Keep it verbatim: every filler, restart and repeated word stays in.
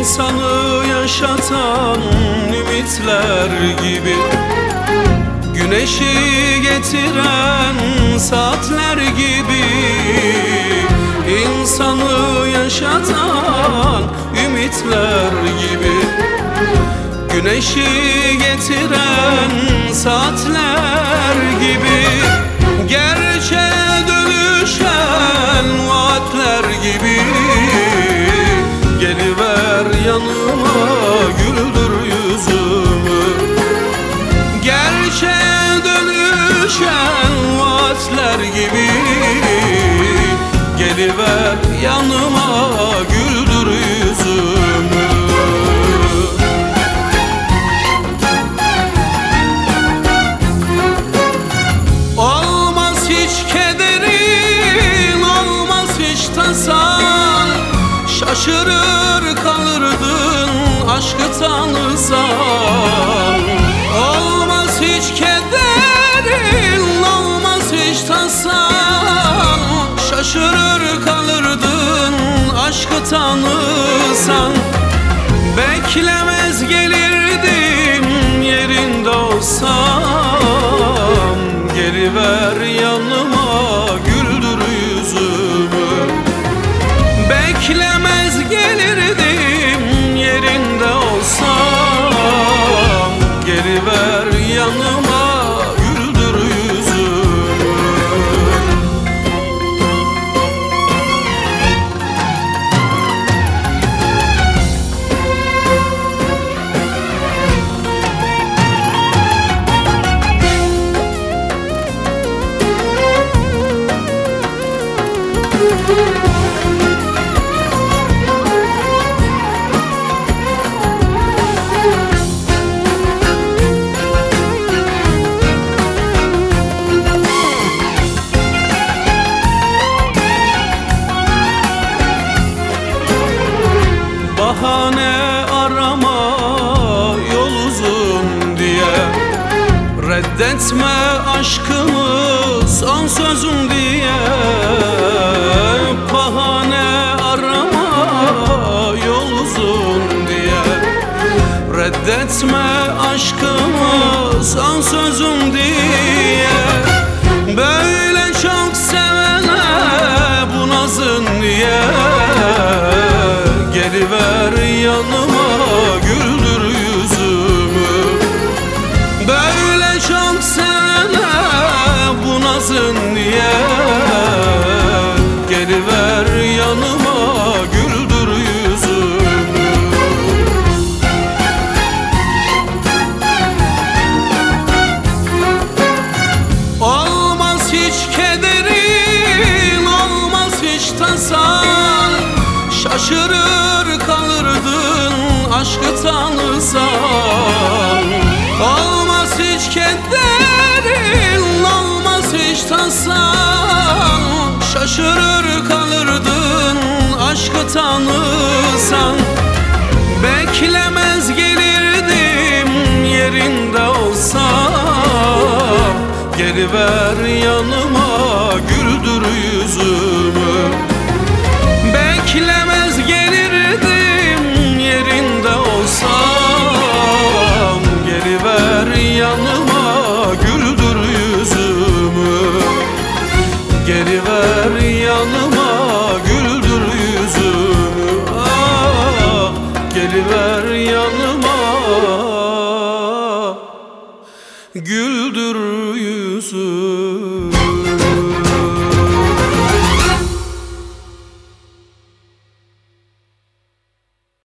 İnsanı yaşatan ümitler gibi, güneşi getiren saatler gibi. İnsanı yaşatan ümitler gibi, güneşi getiren saatler gibi. Gerçeğe dönüşen vaatler gibi. Geliver yanıma, güldür yüzümü. Gerçeğe dönüşen vaatler gibi. Geliver yanıma, güldür yüzümü. Olmaz hiç kederin, olmaz hiç tasan. Şaşırır kalırdın aşkı tanısan. Olmaz hiç kederin, olmaz hiç tasan. Şaşırır kalırdın aşkı tanısan. Beklemez gelirdim yerinde olsam. Geliver yanıma, güldür yüzümü. Beklemez gelirdim yerinde olsam. Geliver yanıma, güldür yüzümü. Bahane arama yol uzun diye, reddetme aşkımı son sözüm diye. Bahane arama yol uzun diye, reddetme aşkımı son sözüm diye. Böyle çok sevene bu nazın niye? Geliver yanıma, güldür yüzümü. Böyle çok sevene bu nazın niye? Geliver yanıma, güldür yüzümü. Olmaz hiç kederin, olmaz hiç tasan. Şaşırır kalırdın aşkı tanısan. Olmaz hiç kederin, olmaz hiç tasan. Şaşırır kalırdın aşkı tanısan. Beklemez gelirdim yerinde olsam. Geliver yanıma, güldür yüzümü. Beklemez gelirdim yerinde olsam. Geliver yanıma, güldür yüzümü. Geliver yanıma, güldür yüzümü. Ah, geliver yanıma, güldür yüzümü.